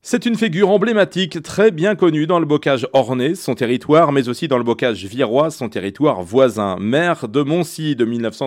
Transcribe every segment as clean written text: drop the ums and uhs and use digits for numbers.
C'est une figure emblématique, très bien connue dans le bocage ornais, son territoire, mais aussi dans le bocage virois, son territoire voisin. Maire de Moncy de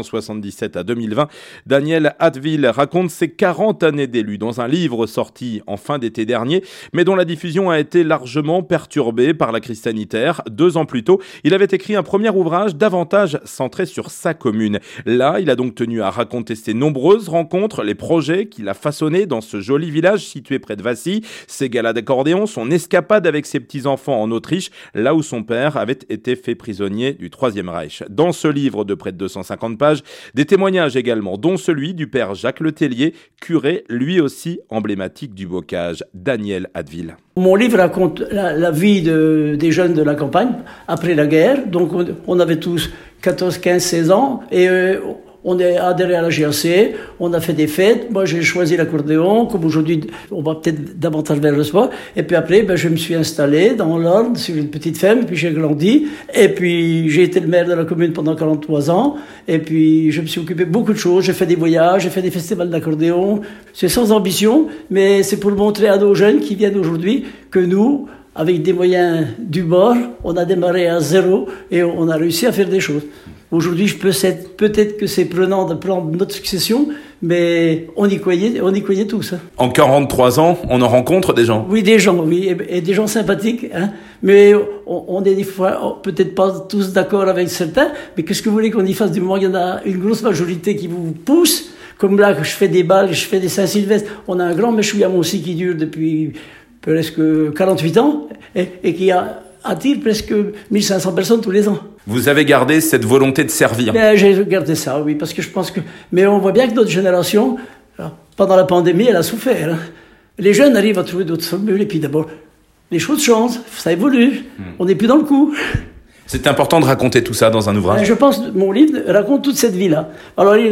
1977 à 2020, Daniel Hadville raconte ses 40 années d'élu dans un livre sorti en fin d'été dernier, mais dont la diffusion a été largement perturbée par la crise sanitaire. 2 ans plus tôt, il avait écrit un premier ouvrage davantage centré sur sa commune. Là, il a donc tenu à raconter ses nombreuses rencontres, les projets qu'il a façonnés dans ce joli village situé près de Vassy, ses galas d'accordéon, son escapade avec ses petits-enfants en Autriche, là où son père avait été fait prisonnier du Troisième Reich. Dans ce livre de près de 250 pages, des témoignages également, dont celui du père Jacques Letellier, curé lui aussi emblématique du bocage, Daniel Hadville. Mon livre raconte la vie des jeunes de la campagne après la guerre. Donc on avait tous 14, 15, 16 ans et on est adhéré à la GAC, on a fait des fêtes. Moi, j'ai choisi l'accordéon. Comme aujourd'hui, on va peut-être davantage vers le sport. Et puis après, je me suis installé dans l'Orne, sur une petite ferme. Puis j'ai grandi. Et puis, j'ai été le maire de la commune pendant 43 ans. Et puis, je me suis occupé de beaucoup de choses. J'ai fait des voyages, j'ai fait des festivals d'accordéon. C'est sans ambition, mais c'est pour montrer à nos jeunes qui viennent aujourd'hui que nous, avec des moyens du bord, on a démarré à zéro et on a réussi à faire des choses. Aujourd'hui, peut-être que c'est prenant de prendre notre succession, mais on y croyait tous. Hein. En 43 ans, on en rencontre des gens. Oui, des gens, oui, et des gens sympathiques. Hein. Mais on est des fois peut-être pas tous d'accord avec certains, mais qu'est-ce que vous voulez qu'on y fasse du moment qu'il y en a une grosse majorité qui vous pousse, comme là, que je fais des balles, je fais des Saint-Sylvestre. On a un grand méchoui à Moncy qui dure depuis presque 48 ans et qui attire presque 1500 personnes tous les ans. Vous avez gardé cette volonté de servir. J'ai gardé ça, oui, parce que je pense que... Mais on voit bien que notre génération, pendant la pandémie, elle a souffert. Hein. Les jeunes arrivent à trouver d'autres formules, et puis d'abord, les choses changent, ça évolue, on n'est plus dans le coup. C'est important de raconter tout ça dans un ouvrage. Je pense que mon livre raconte toute cette vie-là. Alors, il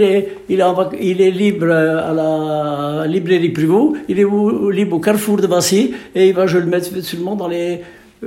est libre à la librairie Privot, il est libre au Carrefour de Vassy, et je le mets seulement dans les...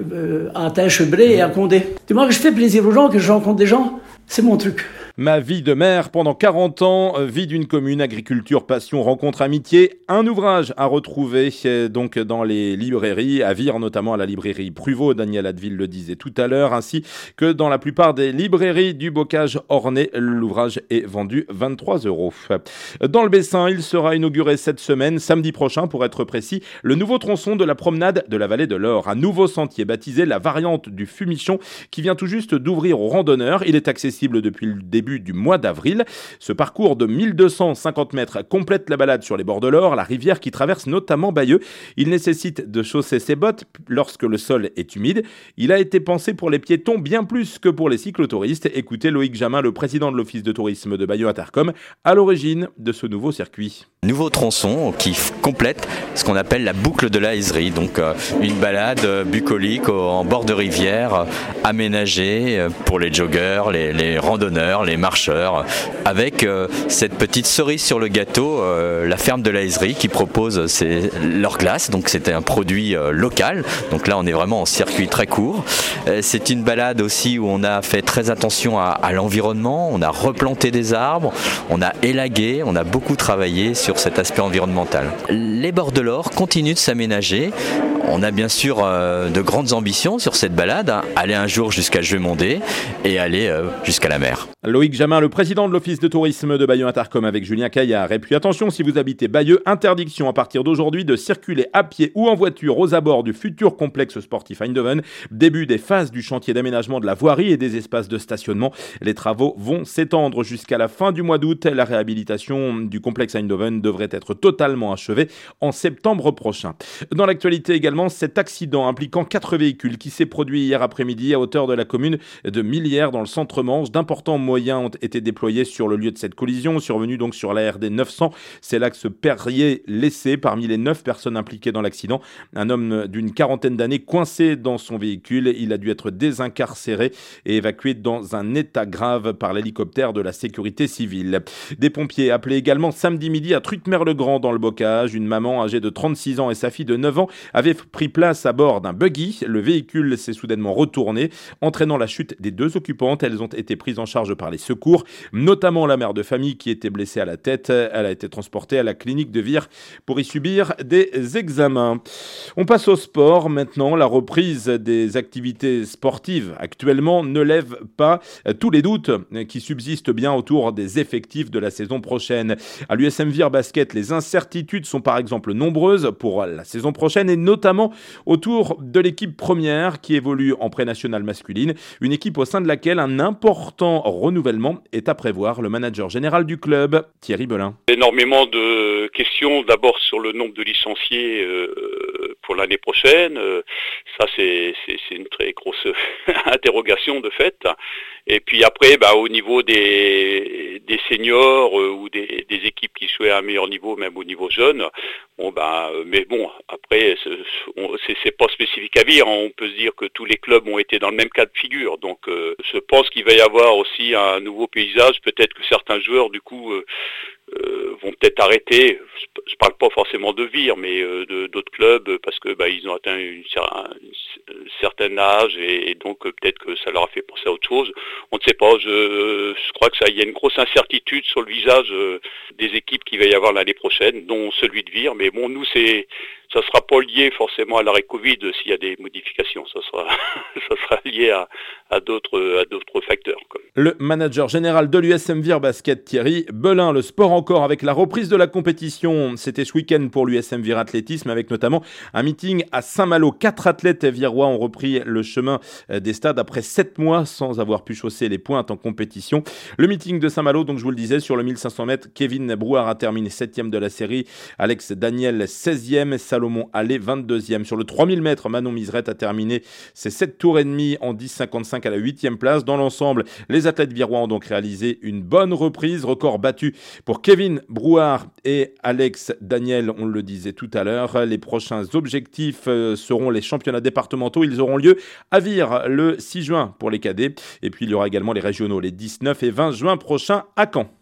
à Tinchebré et à Condé. Du moment que je fais plaisir aux gens, que je rencontre des gens, c'est mon truc. Ma vie de maire pendant 40 ans, vie d'une commune, agriculture, passion, rencontre, amitié. Un ouvrage à retrouver donc dans les librairies, à Vire notamment à la librairie Pruvot, Daniel Hadville le disait tout à l'heure, ainsi que dans la plupart des librairies du bocage ornais. L'ouvrage est vendu 23 €. Dans le Bessin, il sera inauguré cette semaine, samedi prochain pour être précis, le nouveau tronçon de la promenade de la vallée de l'Or. Un nouveau sentier baptisé la variante du Fumichon qui vient tout juste d'ouvrir aux randonneurs. Il est accessible depuis le début du mois d'avril. Ce parcours de 1250 mètres complète la balade sur les bords de l'Or, la rivière qui traverse notamment Bayeux. Il nécessite de chausser ses bottes lorsque le sol est humide. Il a été pensé pour les piétons bien plus que pour les cyclotouristes. Écoutez Loïc Jamin, le président de l'Office de tourisme de Bayeux-Intercom, à l'origine de ce nouveau circuit. Nouveau tronçon qui complète ce qu'on appelle la boucle de la Hézerie, donc une balade bucolique en bord de rivière, aménagée pour les joggeurs, les randonneurs, les marcheurs, avec cette petite cerise sur le gâteau, la ferme de la Hézerie qui propose leur glace, donc c'était un produit local, donc là on est vraiment en circuit très court. C'est une balade aussi où on a fait très attention à l'environnement, on a replanté des arbres, on a élagué, on a beaucoup travaillé sur cet aspect environnemental. Les bords de l'Or continuent de s'aménager. On a bien sûr de grandes ambitions sur cette balade, aller un jour jusqu'à Jeumondé et aller jusqu'à la mer. Loïc Jamin, le président de l'Office de tourisme de Bayeux-Intercom avec Julien Caillard. Et puis attention, si vous habitez Bayeux, interdiction à partir d'aujourd'hui de circuler à pied ou en voiture aux abords du futur complexe sportif Eindhoven. Début des phases du chantier d'aménagement de la voirie et des espaces de stationnement. Les travaux vont s'étendre jusqu'à la fin du mois d'août. La réhabilitation du complexe Eindhoven devrait être totalement achevée en septembre prochain. Dans l'actualité également, cet accident impliquant 4 véhicules qui s'est produit hier après-midi à hauteur de la commune de Millières dans le centre-Manche. D'importants moyens ont été déployés sur le lieu de cette collision, survenue donc sur la RD 900. C'est l'axe Perrier-Lessé. Parmi les 9 personnes impliquées dans l'accident, un homme d'une quarantaine d'années coincé dans son véhicule. Il a dû être désincarcéré et évacué dans un état grave par l'hélicoptère de la sécurité civile. Des pompiers appelés également samedi midi à Trutmer-le-Grand dans le bocage. Une maman âgée de 36 ans et sa fille de 9 ans avaient pris place à bord d'un buggy. Le véhicule s'est soudainement retourné, entraînant la chute des 2 occupantes. Elles ont été prises en charge par les secours, notamment la mère de famille qui était blessée à la tête. Elle a été transportée à la clinique de Vire pour y subir des examens. On passe au sport maintenant. La reprise des activités sportives actuellement ne lève pas tous les doutes qui subsistent bien autour des effectifs de la saison prochaine. À l'USM Vire Basket, les incertitudes sont par exemple nombreuses pour la saison prochaine et notamment autour de l'équipe première qui évolue en pré-nationale masculine, une équipe au sein de laquelle un important renouvellement est à prévoir. Le manager général du club, Thierry Belin. Énormément de questions, d'abord sur le nombre de licenciés pour l'année prochaine. Ça, c'est une très grosse interrogation de fait. Et puis après, au niveau des seniors ou des équipes qui souhaitent un meilleur niveau, même au niveau jeune, mais bon, après, c'est pas spécifique à Vire. On peut se dire que tous les clubs ont été dans le même cas de figure. Donc, je pense qu'il va y avoir aussi un nouveau paysage. Peut-être que certains joueurs, du coup, vont peut-être arrêter. Je parle pas forcément de Vire, mais d'autres clubs, parce que ils ont atteint un certain âge et donc peut-être que ça leur a fait penser à autre chose. On ne sait pas. Je crois que il y a une grosse incertitude sur le visage des équipes qu'il va y avoir l'année prochaine, dont celui de Vire. Mais bon, nous ça sera pas lié forcément à l'arrêt Covid s'il y a des modifications. Ça sera lié à d'autres facteurs, quoi. Le manager général de l'USM Vire Basket, Thierry Belin. Le sport encore avec la reprise de la compétition. C'était ce week-end pour l'USM Vire Athlétisme avec notamment un meeting à Saint-Malo. 4 athlètes virois ont repris le chemin des stades après 7 mois sans avoir pu chausser les pointes en compétition. Le meeting de Saint-Malo, donc je vous le disais, sur le 1500 mètres, Kevin Brouard a terminé 7e de la série, Alex Daniel 16e, Salomon Allais 22e. Sur le 3000 mètres, Manon Miserette a terminé ses 7 tours et demi en 10,55 à la 8e place. Dans l'ensemble, les athlètes virois ont donc réalisé une bonne reprise, record battu pour Kevin Brouard et Alex Daniel, on le disait tout à l'heure. Les prochains objectifs seront les championnats départementaux. Ils auront lieu à Vire le 6 juin pour les cadets. Et puis il y aura également les régionaux les 19 et 20 juin prochains à Caen.